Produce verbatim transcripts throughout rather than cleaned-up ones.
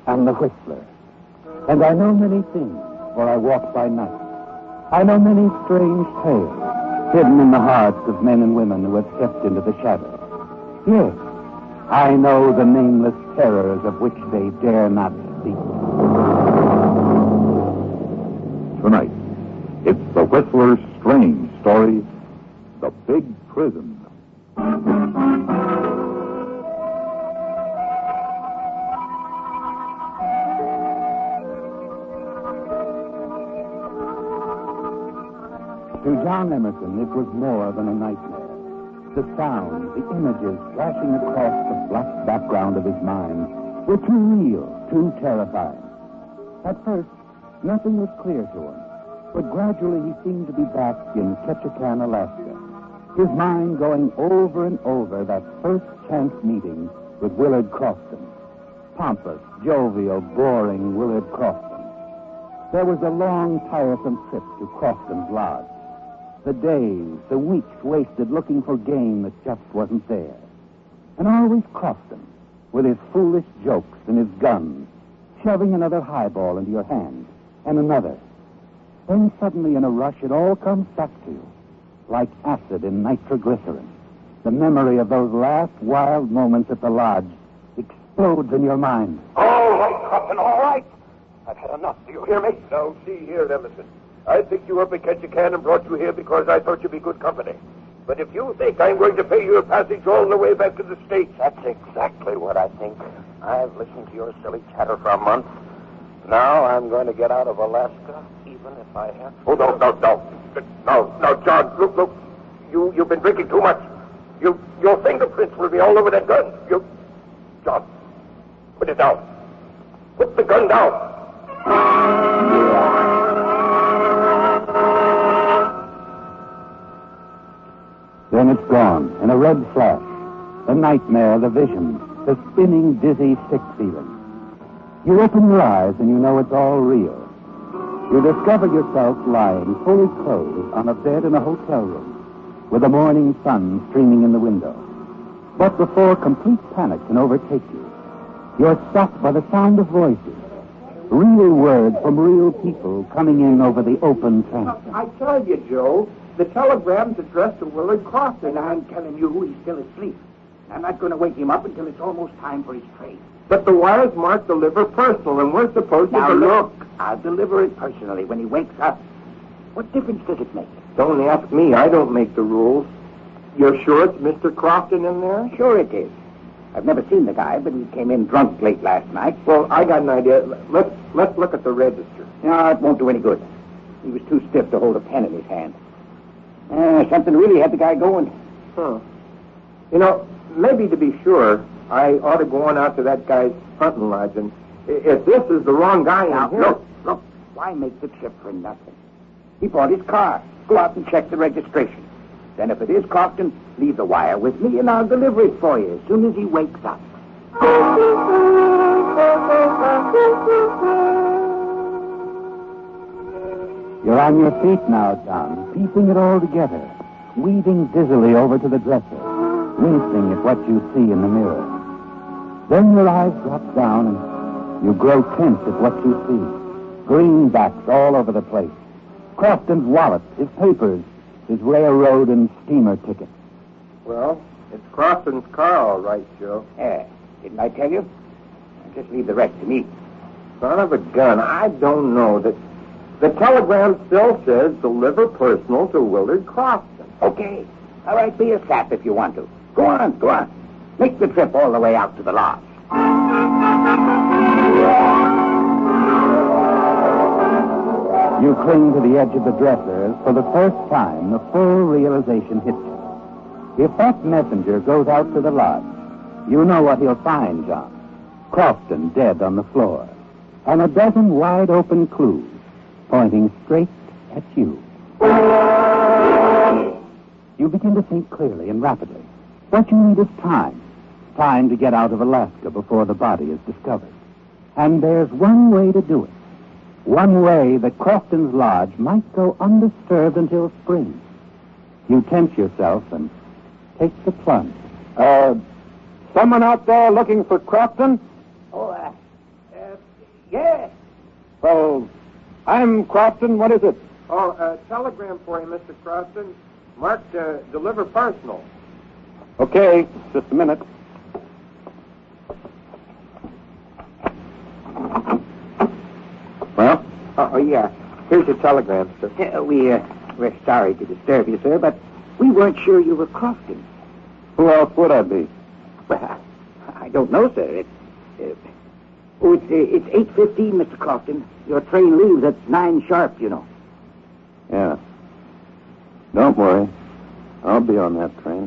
am the Whistler. And I know many things, for I walk by night. I know many strange tales, hidden in the hearts of men and women who have stepped into the shadows. Yes, I know the nameless terrors of which they dare not speak. Tonight, it's the Whistler's strange story, The Big Prison. To John Emerson, it was more than a nightmare. The sound, the images flashing across the black background of his mind were too real, too terrifying. At first, nothing was clear to him, but gradually he seemed to be back in Ketchikan, Alaska, his mind going over and over that first chance meeting with Willard Crofton. Pompous, jovial, boring Willard Crofton. There was a long, tiresome trip to Crofton's lodge. The days, the weeks wasted looking for game that just wasn't there. And always Crofton, with his foolish jokes and his guns, shoving another highball into your hand, and another. Then suddenly in a rush it all comes back to you, like acid in nitroglycerin. The memory of those last wild moments at the lodge explodes in your mind. All right, Crofton, all right. I've had enough. Do you hear me? Now, see here, Emerson. I picked you up at Ketchikan and brought you here because I thought you'd be good company. But if you think I'm going to pay you a passage all the way back to the States... That's exactly what I think. I've listened to your silly chatter for a month. Now I'm going to get out of Alaska, even if I have to. Oh, no, no, no. No, no, John, look, look. You, you've been drinking too much. You, your fingerprints will be all over that gun. You... John, put it down. Put the gun down. Then it's gone, in a red flash. The nightmare, the vision, the spinning, dizzy, sick feeling. You open your eyes and you know it's all real. You discover yourself lying fully clothed on a bed in a hotel room, with the morning sun streaming in the window. But before complete panic can overtake you, you're stopped by the sound of voices. Real words from real people coming in over the open transom. I tell you, Joe, the telegram's addressed to Willard Crofton. I'm telling you, he's still asleep. I'm not going to wake him up until it's almost time for his train. But the wire's marked deliver personal, and we're supposed to... Now, deliver... look, I'll deliver it personally when he wakes up. What difference does it make? Don't ask me. I don't make the rules. You're sure it's Mister Crofton in there? Sure it is. I've never seen the guy, but he came in drunk late last night. Well, I got an idea. Let's, let's look at the register. No, it won't do any good. He was too stiff to hold a pen in his hand. Uh, something really had the guy going. Huh. You know, maybe to be sure, I ought to go on out to that guy's hunting lodge, and if this is the wrong guy Now, in here... look, look, why make the trip for nothing? He bought his car. Go out and check the registration. Then if it is Crofton, leave the wire with me, and I'll deliver it for you as soon as he wakes up. You're on your feet now, John, piecing it all together, weaving dizzily over to the dresser, wincing at what you see in the mirror. Then your eyes drop down and you grow tense at what you see. Greenbacks all over the place. Crofton's wallet, his papers, his railroad and steamer tickets. Well, it's Crofton's car, all right, Joe. Yeah, didn't I tell you? Just leave the rest to me. Son of a gun, I don't know. that. The telegram still says deliver personal to Willard Crofton. Okay. All right, be a sap if you want to. Go on, go on. Make the trip all the way out to the lodge. You cling to the edge of the dresser as for the first time the full realization hits you. If that messenger goes out to the lodge, you know what he'll find, John. Crofton dead on the floor, and a dozen wide-open clues pointing straight at you. You begin to think clearly and rapidly. What you need is time. Time to get out of Alaska before the body is discovered. And there's one way to do it. One way that Crofton's lodge might go undisturbed until spring. You tense yourself and take the plunge. Uh, someone out there looking for Crofton? Oh, uh, uh, I'm Crofton. What is it? Oh, a telegram for you, Mister Crofton. Marked, uh, deliver personal. Okay, just a minute. Well? Oh, oh, yeah. Here's your telegram, sir. Uh, we, uh, we're sorry to disturb you, sir, but we weren't sure you were Crofton. Who else would I be? Well, I don't know, sir. It, uh, oh, it's, uh, it's eight fifteen, Mister Crofton. Your train leaves at nine sharp, you know. Yeah. Don't worry. I'll be on that train.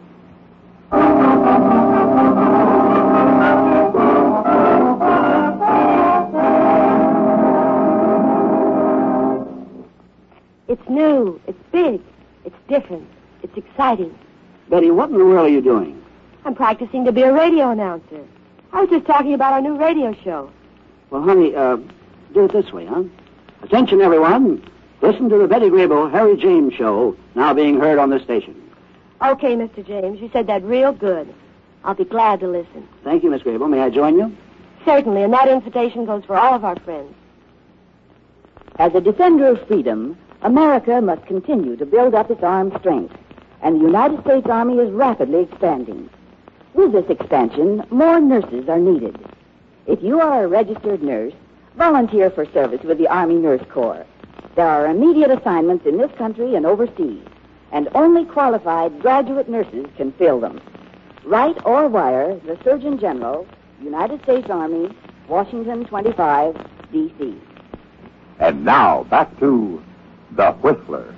It's new. It's big. It's different. It's exciting. Betty, what in the world are you doing? I'm practicing to be a radio announcer. I was just talking about our new radio show. Well, honey, uh, do it this way, huh? Attention, everyone. Listen to the Betty Grable Harry James Show, now being heard on this station. Okay, Mister James, you said that real good. I'll be glad to listen. Thank you, Miss Grable. May I join you? Certainly, and that invitation goes for all of our friends. As a defender of freedom, America must continue to build up its armed strength, and the United States Army is rapidly expanding. With this expansion, more nurses are needed. If you are a registered nurse, volunteer for service with the Army Nurse Corps. There are immediate assignments in this country and overseas, and only qualified graduate nurses can fill them. Write or wire the Surgeon General, United States Army, Washington twenty-five, D C And now, back to The Whistler.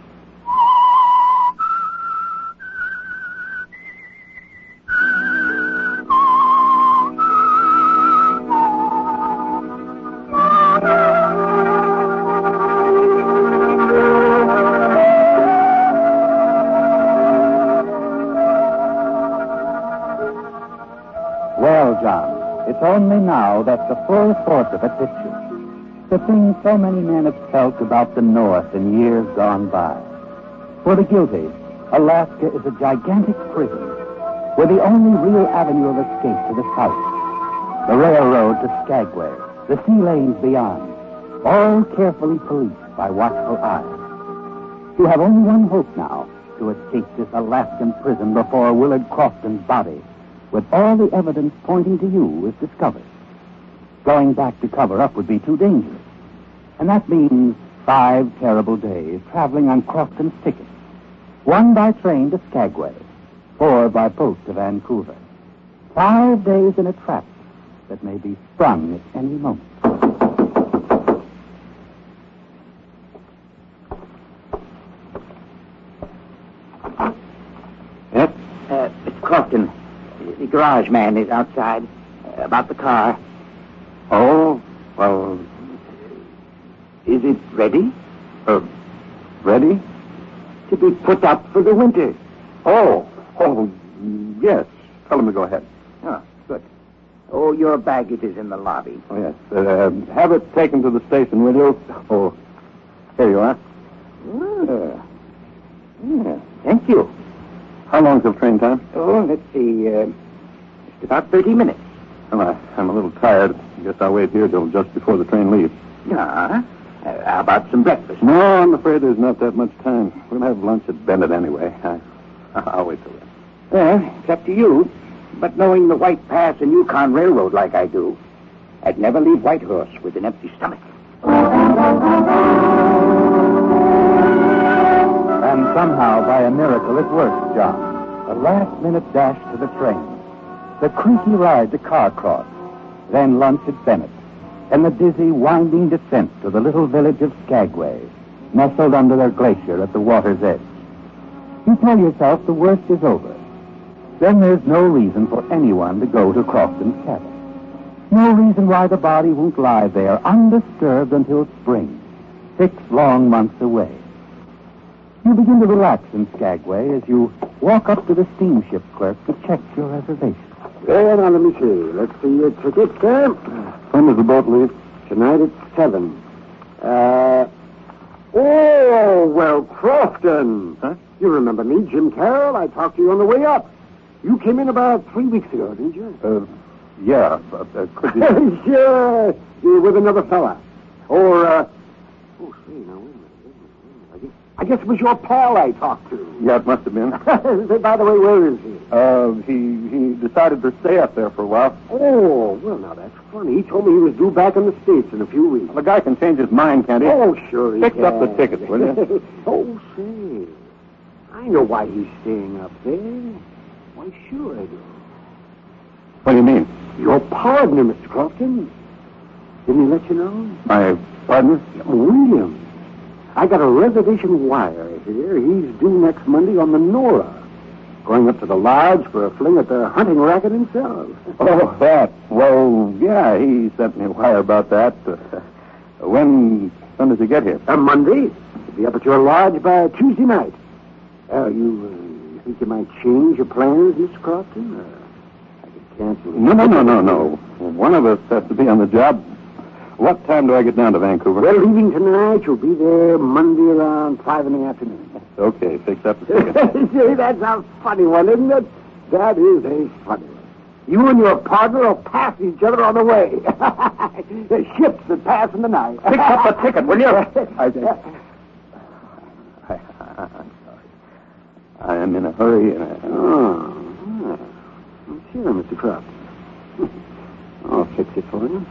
Well, John, it's only now that the full force of it hits you. The thing so many men have felt about the North in years gone by. For the guilty, Alaska is a gigantic prison, where the only real avenue of escape to the south. The railroad to Skagway, the sea lanes beyond, all carefully policed by watchful eyes. You have only one hope now, to escape this Alaskan prison before Willard Crofton's body, with all the evidence pointing to you, is discovered. Going back to cover up would be too dangerous. And that means five terrible days traveling on Crofton's ticket. One by train to Skagway, four by boat to Vancouver. Five days in a trap that may be sprung at any moment. Yes? Uh, Mister Crofton, the garage man is outside. Uh, about the car. Oh, well, Is it ready? uh, ready? To be put up for the winter. Oh, oh, yes. Tell him to go ahead. Oh, good. Oh, your baggage is in the lobby. Oh, yes. Uh, have it taken to the station, will you? Oh, here you are. Ah. Yeah, thank you. How long's the train time? Oh, let's see. Uh, just about thirty minutes. Well, I, I'm a little tired. I guess I'll wait here till just before the train leaves. Ah, uh, how about some breakfast? No, I'm afraid there's not that much time. We'll have lunch at Bennett anyway. I, I'll wait till then. Well, it's up to you. But knowing the White Pass and Yukon Railroad like I do, I'd never leave Whitehorse with an empty stomach. And somehow, by a miracle, it worked, John. A last-minute dash to the train. The creaky ride to Carcross. Then lunch at Bennett. And the dizzy, winding descent to the little village of Skagway, nestled under their glacier at the water's edge. You tell yourself the worst is over. Then there's no reason for anyone to go to Crofton's cabin. No reason why the body won't lie there undisturbed until spring, six long months away. You begin to relax in Skagway as you walk up to the steamship clerk to check your reservation. Well, now, let me see. Let's see your ticket, sir. When does the boat leave? Tonight at seven. Uh, oh, well, Crofton. Huh? You remember me, Jim Carroll. I talked to you on the way up. You came in about three weeks ago, didn't you? Uh, yeah, but uh, could you... Sure. You were with another fella. Or, uh, Oh, say, now, wait a minute, wait a minute, wait a minute. I guess, I guess it was your pal I talked to. Yeah, it must have been. Say, by the way, where is he? Uh, he he decided to stay up there for a while. Oh, well, now, that's funny. He told me he was due back in the States in a few weeks. The guy can change his mind, can't he? Oh, sure he Fix can. up the tickets, will you? Oh, say, I know why he's staying up there. Why, sure I do. What do you mean? Your partner, Mister Crofton. Didn't he let you know? My partner? William. I got a reservation wire here. He's due next Monday on the Nora. Going up to the lodge for a fling at the hunting racket himself. Oh, that. Well, yeah, he sent me a wire about that. Uh, when when does he get here? Uh, Monday. He'll be up at your lodge by Tuesday night. Uh, you, uh, you think you might change your plans, Mister Crofton? Uh, I could cancel it. No, no, no, no, no. One of us has to be on the job. What time do I get down to Vancouver? Well, leaving tonight, you'll be there Monday around five in the afternoon. Okay, fix up the ticket. See, that's a funny one, isn't it? That is a funny one. You and your partner will pass each other on the way. The ships that pass in the night. Fix up the ticket, will you? I, I, I, I'm sorry. I am in a hurry. And I... Oh, yeah. Well, sure, Mister Crofton. I'll fix it for you.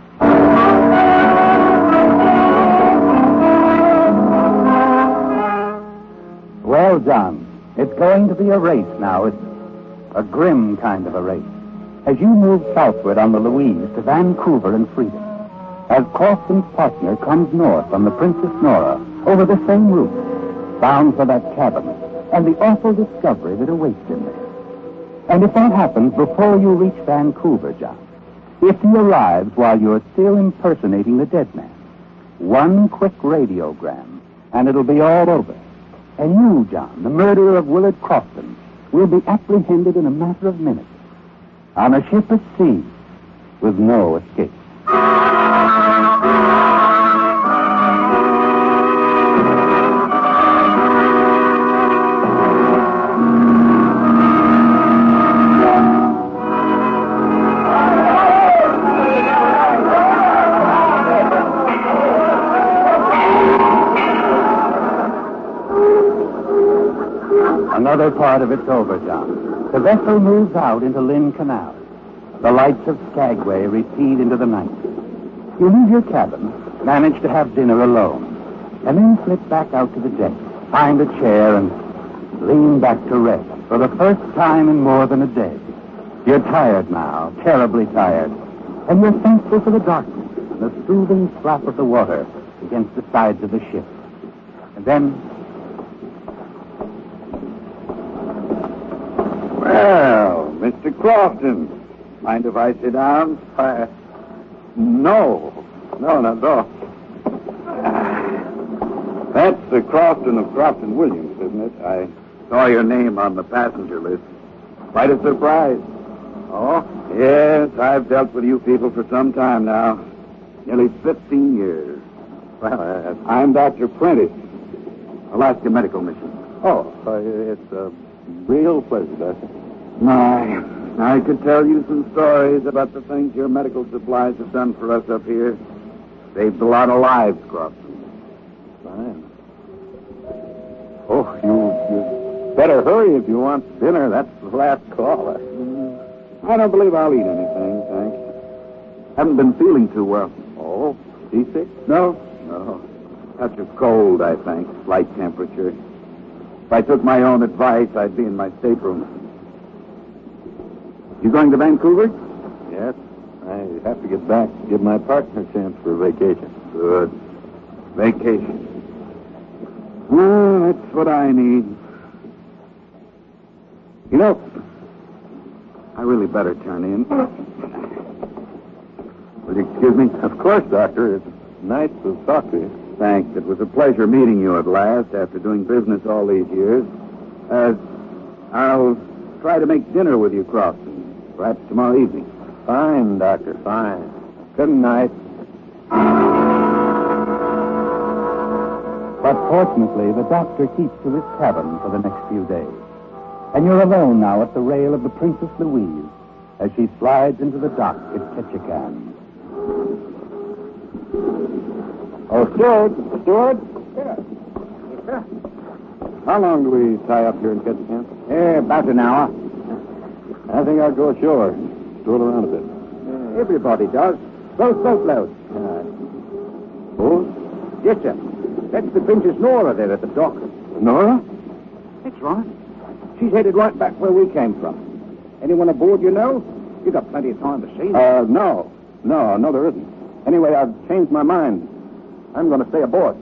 Well, John, it's going to be a race now, isn't it? A grim kind of a race. As you move southward on the Louise to Vancouver and freedom, as Crofton's partner comes north on the Princess Nora over the same route, bound for that cabin and the awful discovery that awaits him there. And if that happens before you reach Vancouver, John, if he arrives while you're still impersonating the dead man, one quick radiogram, and it'll be all over. And you, John, the murderer of Willard Crofton, will be apprehended in a matter of minutes on a ship at sea with no escape. Another part of it's over, John. The vessel moves out into Lynn Canal. The lights of Skagway recede into the night. You leave your cabin, manage to have dinner alone, and then slip back out to the deck, find a chair, and lean back to rest for the first time in more than a day. You're tired now, terribly tired, and you're thankful for the darkness and the soothing slap of the water against the sides of the ship. And then... Well, Mister Crofton, mind if I sit down? Uh, no. No, not at all. That's the Crofton of Crofton Williams, isn't it? I saw your name on the passenger list. Quite a surprise. Oh? Yes, I've dealt with you people for some time now. Nearly fifteen years. Well, uh, I'm Doctor Prentice, Alaska Medical Mission. Oh, uh, it's a real pleasure, Doctor. My, I could tell you some stories about the things your medical supplies have done for us up here. Saved a lot of lives, Crofton. Fine. Oh, you, you better hurry if you want dinner. That's the last call. I don't believe I'll eat anything, thanks. Haven't been feeling too well. Oh, seasick? No. No. Touch of cold, I think. Slight temperature. If I took my own advice, I'd be in my stateroom. You going to Vancouver? Yes. I have to get back to give my partner a chance for a vacation. Good. Vacation. Well, that's what I need. You know, I really better turn in. Will you excuse me? Of course, Doctor. It's nice to talk to you. Thanks. It was a pleasure meeting you at last after doing business all these years. Uh, I'll try to make dinner with you, Crofton. Perhaps tomorrow evening. Fine, Doctor, fine. Good night. But fortunately, the doctor keeps to his cabin for the next few days. And you're alone now at the rail of the Princess Louise as she slides into the dock at Ketchikan. Oh, Stuart. Stuart? Yes, sir. How long do we tie up here in Ketchikan? Eh, about an hour. I think I'll go ashore. Stroll around a bit. Uh, everybody does. Both boatloads. Uh, boat? Yes, sir. That's the Princess Nora there at the dock. Nora? That's right. She's headed right back where we came from. Anyone aboard you know? You got plenty of time to see them. Uh, no. No, no, there isn't. Anyway, I've changed my mind. I'm going to stay aboard.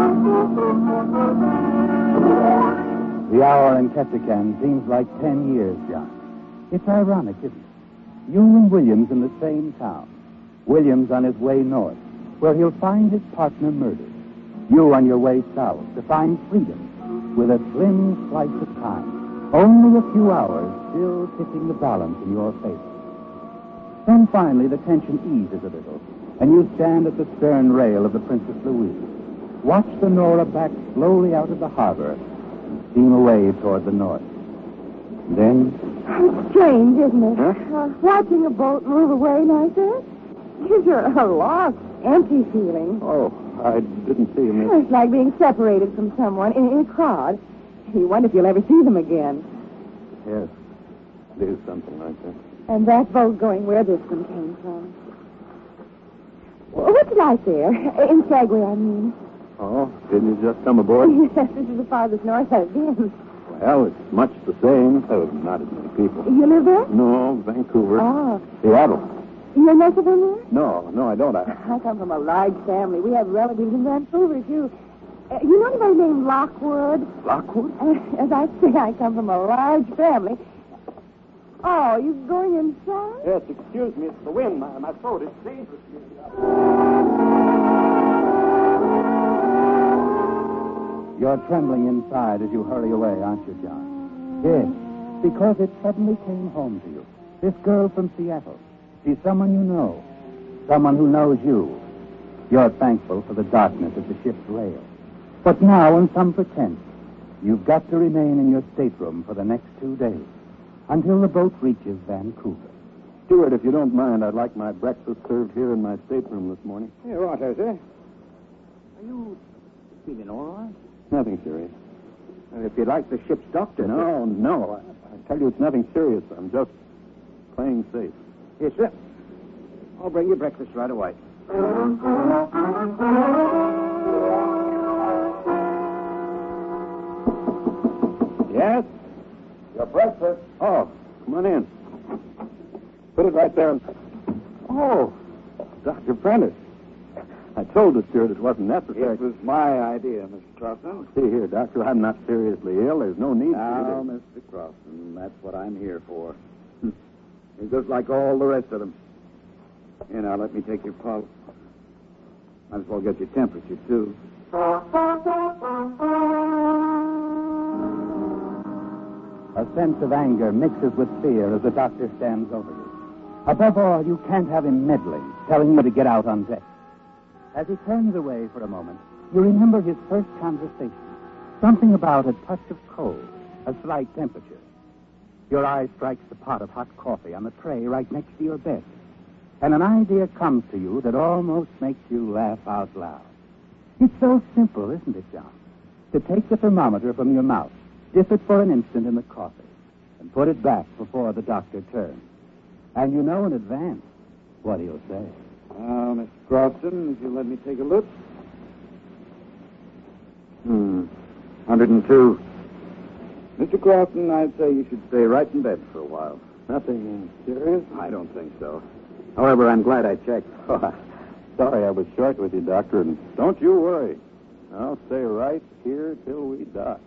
The hour in Ketchikan seems like ten years, John. It's ironic, isn't it? You and Williams in the same town. Williams on his way north, where he'll find his partner murdered. You on your way south to find freedom with a slim slice of time. Only a few hours still tipping the balance in your favor. Then finally the tension eases a little, and you stand at the stern rail of the Princess Louise. Watch the Nora back slowly out of the harbor and steam away toward the north. Then... It's strange, isn't it? Huh? Uh, watching a boat move away like this gives you a lost, empty feeling. Oh, I didn't see him. It's like being separated from someone in, in a crowd. You wonder if you'll ever see them again. Yes, it is something like that. And that boat going where this one came from. Well, what's it like there? In Skagway, I mean. Oh, didn't you just come aboard? Yes, this is the farthest north I've been. Well, it's much the same. Oh, not as many people. You live there? No, Vancouver. Oh. Seattle. You're never been there? No, no, I don't. I... I come from a large family. We have relatives in Vancouver, too. Uh, you know anybody named Lockwood? Lockwood? Uh, as I say, I come from a large family. Oh, you going inside? Yes, excuse me. It's the wind. My, my throat is dangerous. You're trembling inside as you hurry away, aren't you, John? Yes, because it suddenly came home to you. This girl from Seattle. She's someone you know. Someone who knows you. You're thankful for the darkness of the ship's rail. But now, on some pretense, you've got to remain in your stateroom for the next two days, until the boat reaches Vancouver. Stuart, if you don't mind, I'd like my breakfast served here in my stateroom this morning. Yeah, right, sir. Are you feeling all right? Nothing serious. Well, if you'd like the ship's doctor... No, no. I, I tell you, it's nothing serious. I'm just playing safe. Yes, sir. I'll bring you breakfast right away. Yes? Your breakfast. Oh, come on in. Put it right there. Oh, Doctor Prentice. I told the steward it wasn't necessary. It was my idea, Mister Crossan. See here, Doctor, I'm not seriously ill. There's no need Now, for you Mister Crossan, that's what I'm here for. You're just like all the rest of them. Here, now, let me take your pulse. Might as well get your temperature, too. A sense of anger mixes with fear as the doctor stands over you. Above all, you can't have him meddling, telling you to get out on deck. As he turns away for a moment, you remember his first conversation. Something about a touch of cold, a slight temperature. Your eye strikes the pot of hot coffee on the tray right next to your bed. And an idea comes to you that almost makes you laugh out loud. It's so simple, isn't it, John? To take the thermometer from your mouth, dip it for an instant in the coffee, and put it back before the doctor turns. And you know in advance what he'll say. Now, Mister Crossan, if you'll let me take a look. Hmm. one oh two. Mister Crossan, I'd say you should stay right in bed for a while. Nothing serious? I don't think so. However, I'm glad I checked. Sorry I was short with you, Doctor, and don't you worry. I'll stay right here till we dock.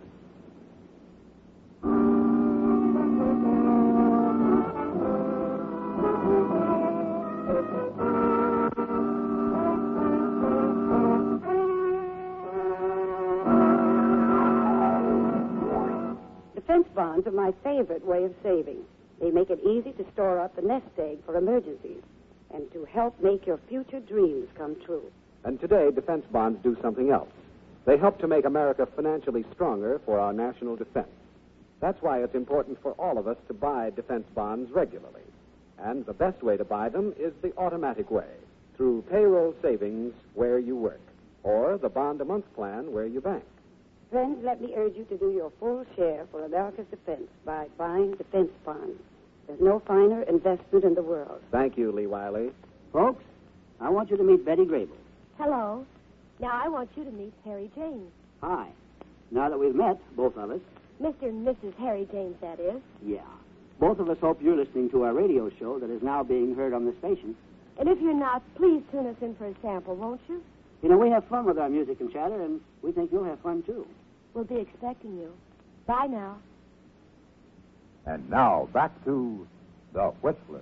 Defense bonds are my favorite way of saving. They make it easy to store up the nest egg for emergencies and to help make your future dreams come true. And today, defense bonds do something else. They help to make America financially stronger for our national defense. That's why it's important for all of us to buy defense bonds regularly. And the best way to buy them is the automatic way, through payroll savings where you work. or the bond-a-month plan where you bank. Friends, let me urge you to do your full share for America's defense by buying defense bonds. There's no finer investment in the world. Thank you, Lee Wiley. Folks, I want you to meet Betty Grable. Hello. Now I want you to meet Harry James. Hi. Now that we've met, both of us. Mister and Missus Harry James, that is. Yeah. Both of us hope you're listening to our radio show that is now being heard on the station. And if you're not, please tune us in for a sample, won't you? You know, we have fun with our music and chatter, and we think you'll have fun, too. We'll be expecting you. Bye now. And now, back to The Whistler.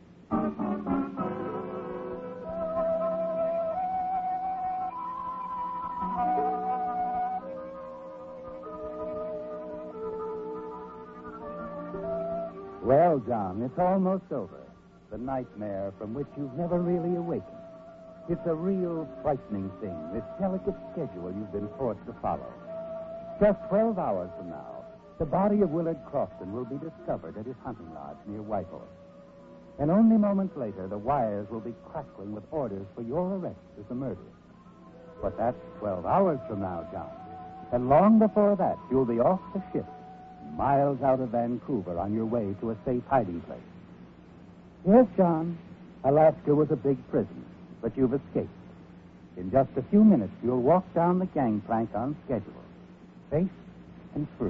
Well, John, it's almost over. The nightmare from which you've never really awakened. It's a real frightening thing, this delicate schedule you've been forced to follow. Just twelve hours from now, the body of Willard Crofton will be discovered at his hunting lodge near Whitehorse. And only moments later, the wires will be crackling with orders for your arrest as the murderer. But that's twelve hours from now, John. And long before that, you'll be off the ship, miles out of Vancouver on your way to a safe hiding place. Yes, John, Alaska was a big prison, but you've escaped. In just a few minutes, you'll walk down the gangplank on schedule, safe and free.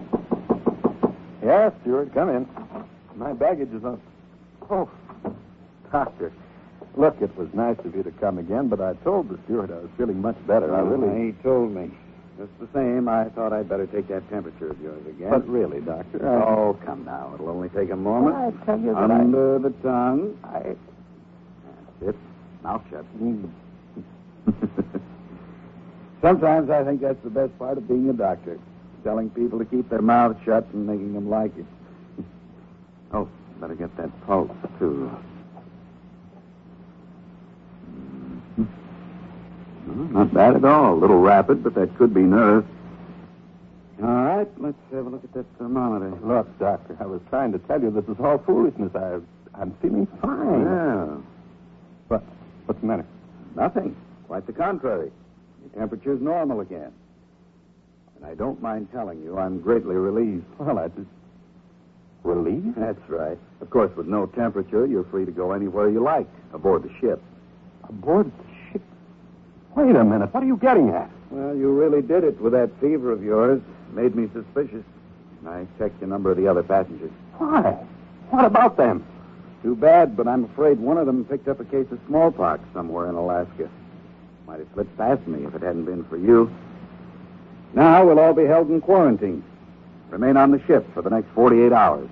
Yes, Stewart, come in. My baggage is on... Oh, Doctor, look, it was nice of you to come again, but I told the steward I was feeling much better. I really... He told me. Just the same, I thought I'd better take that temperature of yours again. But really, Doctor, I... Oh, come now. It'll only take a moment. Well, I tell you that Under I... the tongue. I... That's it. Mouth shut. Mm. Sometimes I think that's the best part of being a doctor. Telling people to keep their mouths shut and making them like it. Oh, better get that pulse, too. Mm-hmm. Well, not bad at all. A little rapid, but that could be nerve. All right, let's have a look at that thermometer. Look, Doctor, I was trying to tell you this is all foolishness. I, I'm feeling fine. Yeah. What? What's the matter? Nothing. Quite the contrary. Your temperature's normal again. And I don't mind telling you, I'm greatly relieved. Well, I just... Relieved? That's right. Of course, with no temperature, you're free to go anywhere you like aboard the ship. Aboard the ship? Wait a minute. What are you getting at? Well, you really did it with that fever of yours. Made me suspicious. I checked the number of the other passengers. Why? What about them? Too bad, but I'm afraid one of them picked up a case of smallpox somewhere in Alaska. Might have slipped past me if it hadn't been for you. Now we'll all be held in quarantine. Remain on the ship for the next forty-eight hours.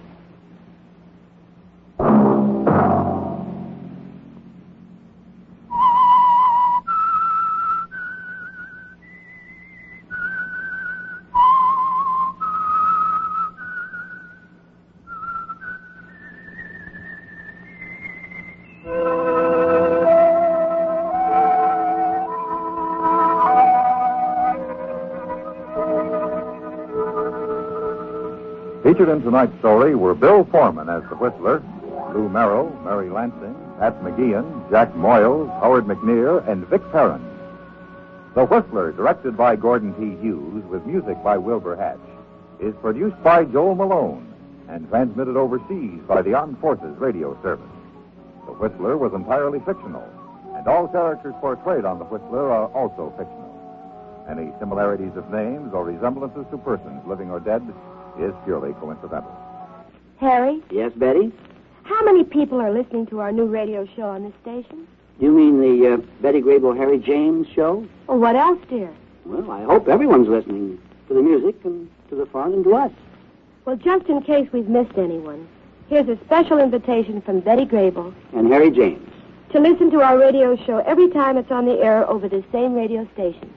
Featured in tonight's story were Bill Foreman as the Whistler, Lou Merrill, Mary Lansing, Pat McGeehan, Jack Moyles, Howard McNear, and Vic Perrin. The Whistler, directed by Gordon T. Hughes, with music by Wilbur Hatch, is produced by Joel Malone and transmitted overseas by the Armed Forces Radio Service. The Whistler was entirely fictional, and all characters portrayed on The Whistler are also fictional. Any similarities of names or resemblances to persons, living or dead, is purely coincidental. Harry? Yes, Betty? How many people are listening to our new radio show on this station? You mean the uh, Betty Grable Harry James show? Well, what else, dear? Well, I hope everyone's listening to the music and to the fun and to us. Well, just in case we've missed anyone, here's a special invitation from Betty Grable and Harry James to listen to our radio show every time it's on the air over this same radio station.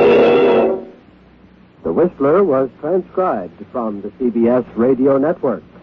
The Whistler was transcribed from the C B S Radio Network.